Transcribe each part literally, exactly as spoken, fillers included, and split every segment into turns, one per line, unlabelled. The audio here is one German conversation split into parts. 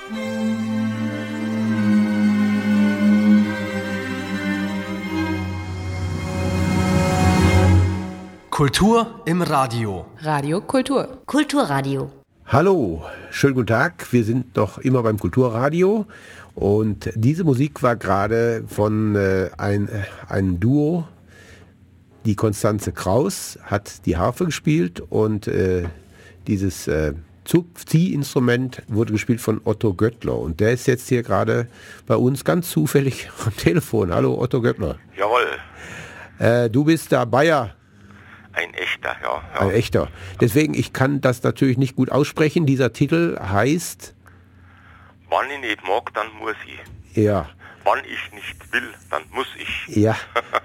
Kultur im Radio.
Radio Kultur.
Kulturradio.
Hallo, schönen guten Tag. Wir sind noch immer beim Kulturradio und diese Musik war gerade von äh, ein, äh, einem Duo. Die Konstanze Kraus hat die Harfe gespielt und äh, dieses äh, Zupf-Zieh-Instrument wurde gespielt von Otto Göttler. Und der ist jetzt hier gerade bei uns ganz zufällig am Telefon. Hallo Otto Göttler.
Jawohl.
Äh, du bist der Bayer.
Ein echter, ja, ja.
Ein echter. Deswegen, ich kann das natürlich nicht gut aussprechen. Dieser Titel heißt...
Wann ich nicht mag, dann muss ich.
Ja.
Wann ich nicht will, dann muss ich.
Ja.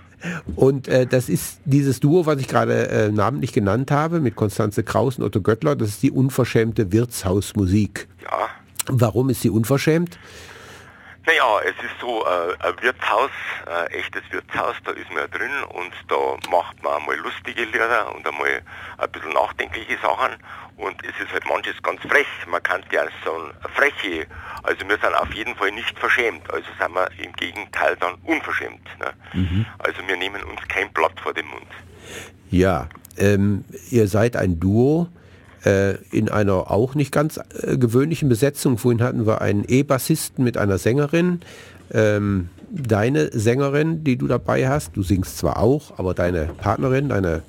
Und äh, das ist dieses Duo, was ich gerade äh, namentlich genannt habe, mit Konstanze Kraus und Otto Göttler, das ist die unverschämte Wirtshausmusik.
Ja.
Warum ist sie unverschämt?
Naja, es ist so, äh, ein Wirtshaus, ein echtes Wirtshaus, da ist man ja drin und da macht man einmal lustige Lieder und einmal ein bisschen nachdenkliche Sachen und es ist halt manches ganz frech, man kann ja so eine freche, also wir sind auf jeden Fall nicht verschämt, also sind wir im Gegenteil dann unverschämt. Ne? Mhm. Also wir nehmen uns kein Blatt vor den Mund.
Ja, ähm, ihr seid ein Duo. In einer auch nicht ganz äh, gewöhnlichen Besetzung. Vorhin hatten wir einen E-Bassisten mit einer Sängerin. Ähm, deine Sängerin, die du dabei hast, du singst zwar auch, aber deine Partnerin, deine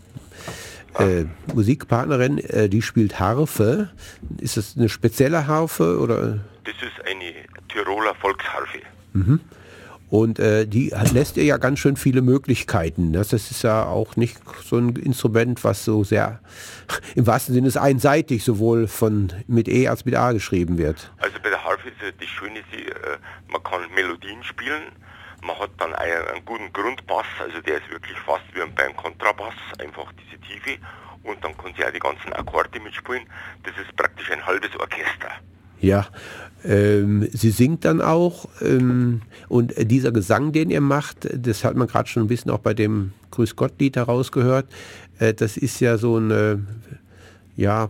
äh, Musikpartnerin, äh, die spielt Harfe. Ist das eine spezielle Harfe oder?
Das ist eine Tiroler Volksharfe.
Mhm. Und äh, die lässt ihr ja ganz schön viele Möglichkeiten. Das ist ja auch nicht so ein Instrument, was so sehr, im wahrsten Sinne ist einseitig, sowohl von mit E als mit A geschrieben wird.
Also bei der Harfe ist das Schöne, sie, äh, man kann Melodien spielen, man hat dann einen, einen guten Grundbass, also der ist wirklich fast wie beim Kontrabass, einfach diese Tiefe. Und dann kann sie auch die ganzen Akkorde mitspielen. Das ist praktisch ein halbes Orchester.
Ja, ähm, sie singt dann auch ähm, und dieser Gesang, den ihr macht, das hat man gerade schon ein bisschen auch bei dem Grüß Gott-Lied herausgehört, äh, das ist ja so eine, ja,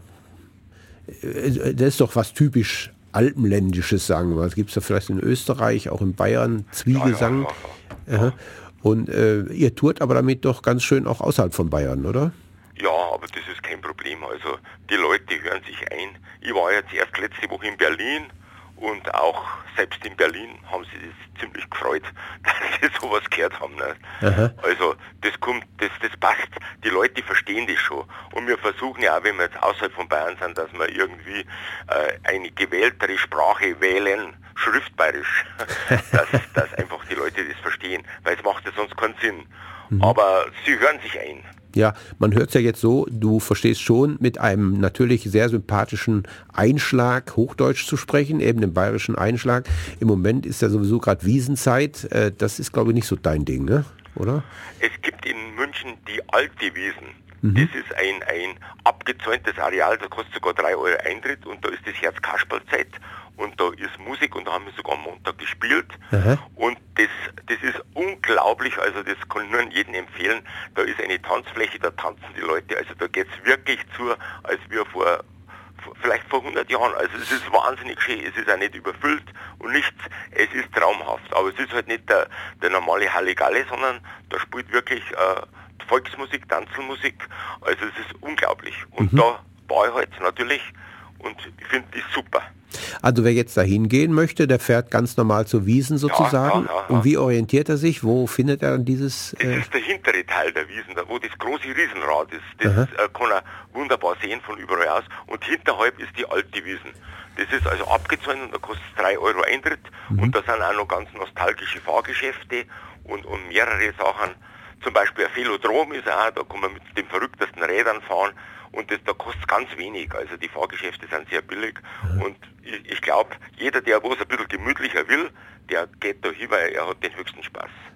äh, das ist doch was typisch Alpenländisches, sagen wir. Das gibt es ja vielleicht in Österreich, auch in Bayern, Zwiegesang. Ja, ja, ja, ja. Und äh, ihr tourt aber damit doch ganz schön auch außerhalb von Bayern, oder?
Ja, aber das ist kein Problem. Also die Leute hören sich ein. Ich war jetzt erst letzte Woche in Berlin und auch selbst in Berlin haben sie das ziemlich gefreut, dass sie sowas gehört haben. Ne? Also das kommt, das, das passt. Die Leute verstehen das schon. Und wir versuchen ja auch, wenn wir jetzt außerhalb von Bayern sind, dass wir irgendwie äh, eine gewähltere Sprache wählen, schriftbayerisch, dass, dass einfach die Leute das verstehen, weil es macht ja sonst keinen Sinn. Mhm. Aber sie hören sich ein.
Ja, man hört es ja jetzt so, du verstehst schon mit einem natürlich sehr sympathischen Einschlag Hochdeutsch zu sprechen, eben den bayerischen Einschlag. Im Moment ist ja sowieso gerade Wiesenzeit, das ist glaube ich nicht so dein Ding, ne? Oder?
Es gibt in München die alte Wiesen. Mhm. Das ist ein, ein abgezäuntes Areal, da kostet sogar drei Euro Eintritt und da ist das Herz-Kasperl-Zeit und da ist Musik und da haben wir sogar am Montag gespielt. Aha. Und das, das ist unglaublich, also das kann ich nur jedem empfehlen. Da ist eine Tanzfläche, da tanzen die Leute, also da geht es wirklich zu, als wir vor, vielleicht vor hundert Jahren, also es ist wahnsinnig schön, es ist auch nicht überfüllt und nichts, es ist traumhaft, aber es ist halt nicht der, der normale Halligalli, sondern da spielt wirklich äh, Volksmusik, Tanzelmusik, also es ist unglaublich. Und mhm. da war ich halt natürlich und ich finde das super.
Also wer jetzt dahin gehen möchte, der fährt ganz normal zur Wiesen sozusagen. Ja, ja, ja, ja. Und wie orientiert er sich? Wo findet er dann dieses...
Das äh ist der hintere Teil der Wiesen, da wo das große Riesenrad ist. Das äh, kann er wunderbar sehen von überall aus. Und hinterhalb ist die alte Wiesen. Das ist also abgezäunt und da kostet es drei Euro Eintritt. Mhm. Und da sind auch noch ganz nostalgische Fahrgeschäfte und, und mehrere Sachen. Zum Beispiel ein Velodrom ist auch, da kann man mit den verrücktesten Rädern fahren. Und das, da kostet es ganz wenig, also die Fahrgeschäfte sind sehr billig ja. Und ich, ich glaube, jeder, der was ein bisschen gemütlicher will, der geht da hin, weil er hat den höchsten Spaß.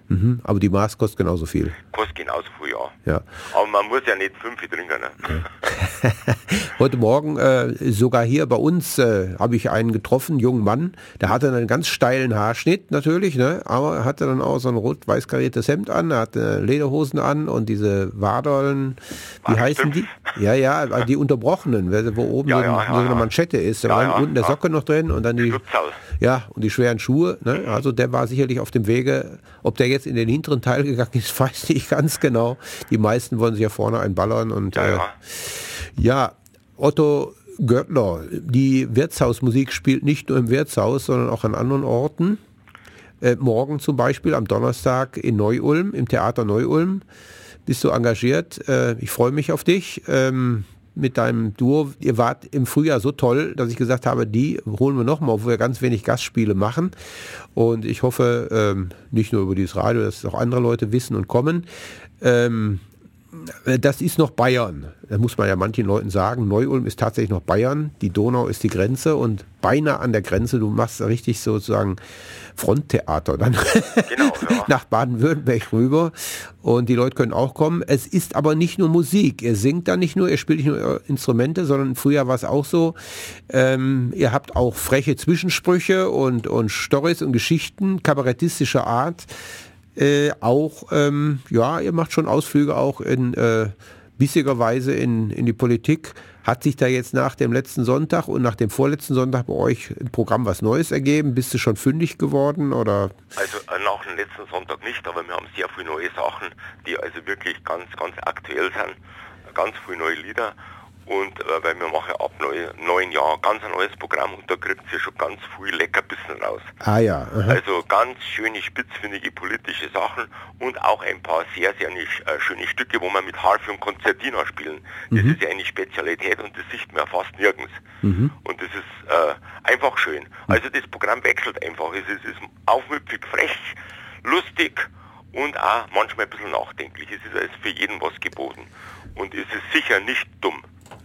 Mhm, aber die Maß kostet genauso viel.
Kostet genauso viel, ja.
ja.
Aber man muss ja nicht fünf trinken. Ne?
Heute Morgen, äh, sogar hier bei uns, äh, habe ich einen getroffen, einen jungen Mann, der hatte einen ganz steilen Haarschnitt natürlich, ne? Aber er hatte dann auch so ein rot-weiß kariertes Hemd an, er hatte Lederhosen an und diese Waderln, wie
Was,
heißen
stimmt?
die? Ja, ja, also die unterbrochenen, wo oben
Ja,
so, ein,
ja, ja,
so eine
ja.
Manschette ist, da
Ja,
war
ja,
unten der
ja.
Socke noch drin und dann die,
Schutzhals.
ja, und die schweren Schuhe, ne? Also der war sicherlich auf dem Wege, ob der jetzt in den hinteren Teil gegangen ist, weiß ich ganz genau. Die meisten wollen sich ja vorne einballern und
Ja,
äh,
ja.
ja, Otto Göttler, die Wirtshausmusik spielt nicht nur im Wirtshaus, sondern auch an anderen Orten. Äh, morgen zum Beispiel am Donnerstag in Neu-Ulm, im Theater Neu-Ulm, bist du engagiert. Äh, ich freue mich auf dich ähm, mit deinem Duo. Ihr wart im Frühjahr so toll, dass ich gesagt habe, die holen wir nochmal, obwohl wir ganz wenig Gastspiele machen. Und ich hoffe, ähm, nicht nur über dieses Radio, dass auch andere Leute wissen und kommen. Ähm, Das ist noch Bayern. Da muss man ja manchen Leuten sagen, Neu-Ulm ist tatsächlich noch Bayern. Die Donau ist die Grenze und beinahe an der Grenze. Du machst richtig sozusagen Fronttheater dann
Genau, ja.
nach Baden-Württemberg rüber. Und die Leute können auch kommen. Es ist aber nicht nur Musik. Ihr singt da nicht nur, ihr spielt nicht nur Instrumente, sondern früher war es auch so. Ähm, ihr habt auch freche Zwischensprüche und, und Storys und Geschichten kabarettistischer Art. Äh, auch, ähm, ja, ihr macht schon Ausflüge auch in äh, bissiger Weise in, in die Politik. Hat sich da jetzt nach dem letzten Sonntag und nach dem vorletzten Sonntag bei euch im Programm was Neues ergeben? Bist du schon fündig geworden oder?
Also äh, nach dem letzten Sonntag nicht, aber wir haben sehr viele neue Sachen, die also wirklich ganz, ganz aktuell sind. Ganz viele neue Lieder. Und äh, weil wir machen ab neu, neun Jahr ganz ein neues Programm und da kriegt ihr schon ganz viel Leckerbissen raus.
Ah ja. Aha.
Also ganz schöne, spitzfindige politische Sachen und auch ein paar sehr, sehr nicht, äh, schöne Stücke, wo wir mit Harfe und Konzertina spielen. Das
Mhm.
ist ja eine Spezialität und das sieht man ja fast nirgends.
Mhm.
Und das ist äh, einfach schön. Also das Programm wechselt einfach. Es ist, es ist aufmüpfig, frech, lustig und auch manchmal ein bisschen nachdenklich. Es ist also für jeden was geboten. Und es ist sicher nicht dumm.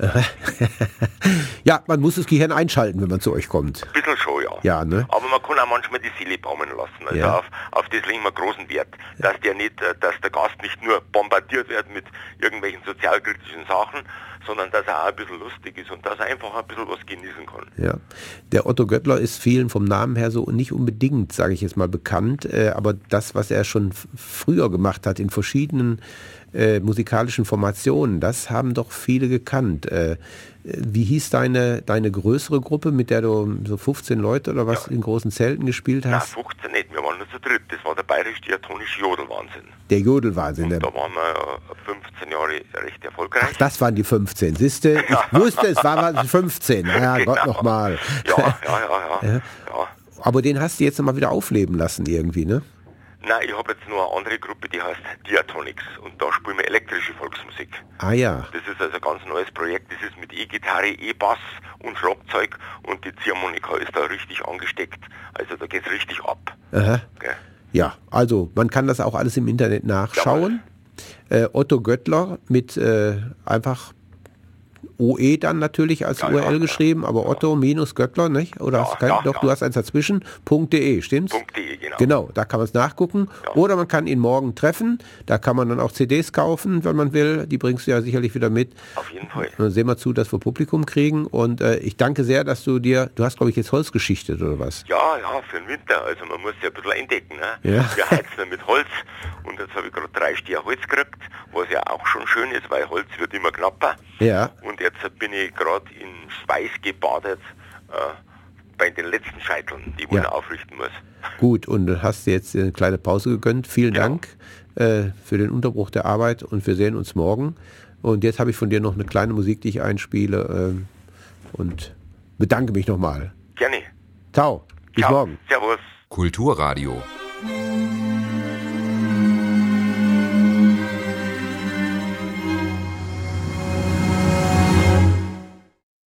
Ja, man muss das Gehirn einschalten, wenn man zu euch kommt.
Ein bisschen schon, ja.
Ja, ne?
Aber man kann auch manchmal die Seele baumeln lassen. Also
Ja.
auf, auf das legen wir großen Wert. Dass der nicht, äh, dass der Gast nicht nur bombardiert wird mit irgendwelchen sozialkritischen Sachen, sondern dass er auch ein bisschen lustig ist und dass er einfach ein bisschen was genießen kann.
Ja, der Otto Göttler ist vielen vom Namen her so nicht unbedingt, sage ich jetzt mal, bekannt, äh, aber das, was er schon f- früher gemacht hat in verschiedenen äh, musikalischen Formationen, das haben doch viele gekannt. Äh, wie hieß deine, deine größere Gruppe, mit der du so fünfzehn Leute oder was
Ja.
in großen Zelten gespielt
Nein,
hast?
fünfzehn nicht, wir waren nur zu dritt. Das war der bayerisch-diatonische Jodelwahnsinn.
Der Jodelwahnsinn.
Und
Der,
da waren wir ja fünfzehn Jahre recht erfolgreich.
ach, das waren die fünfzehn, siehste? Ich wusste, es waren fünfzehn. Ja,
Genau.
Gott nochmal.
Ja, ja, ja, ja.
Ja.
ja.
Aber den hast du jetzt nochmal wieder aufleben lassen irgendwie, ne?
Nein, ich habe jetzt noch eine andere Gruppe, die heißt Diatonics und da spielen wir elektrische Volksmusik.
Ah ja.
Das ist also ein ganz neues Projekt, das ist mit E-Gitarre, E-Bass und Schlagzeug und die Ziehharmonika ist da richtig angesteckt, also da geht's richtig ab.
Aha.
Gell?
Ja, also man kann das auch alles im Internet nachschauen. Äh, Otto Göttler mit äh, einfach O E dann natürlich als
Ja,
U R L
ja,
geschrieben, aber Otto minus Göttler, nicht? Oder
Ja,
hast du kein,
ja,
doch,
ja.
du hast eins dazwischen, .de, stimmt's?
.de, genau.
Genau, da kann man es nachgucken.
Ja.
Oder man kann ihn morgen treffen. Da kann man dann auch C Ds kaufen, wenn man will. Die bringst du ja sicherlich wieder mit.
Auf jeden Fall.
Und dann sehen wir zu, dass wir Publikum kriegen. Und äh, ich danke sehr, dass du dir, du hast glaube ich jetzt Holz geschichtet oder was?
Ja, ja, für den Winter, also man muss ja ein bisschen eindecken. Ne?
Ja.
Wir heizen ja mit Holz und jetzt habe ich gerade drei Stier Holz gekriegt, was ja auch schon schön ist, weil Holz wird immer knapper.
Ja.
Und jetzt bin ich gerade in Schweiß gebadet äh, bei den letzten Scheiteln, die man
Ja.
aufrichten muss.
Gut, und du hast dir jetzt eine kleine Pause gegönnt. Vielen
Ja.
Dank äh, für den Unterbruch der Arbeit und wir sehen uns morgen. Und jetzt habe ich von dir noch eine kleine Musik, die ich einspiele ähm, und bedanke mich nochmal.
Gerne.
Ciao, bis
Ciao.
morgen.
Servus.
Kulturradio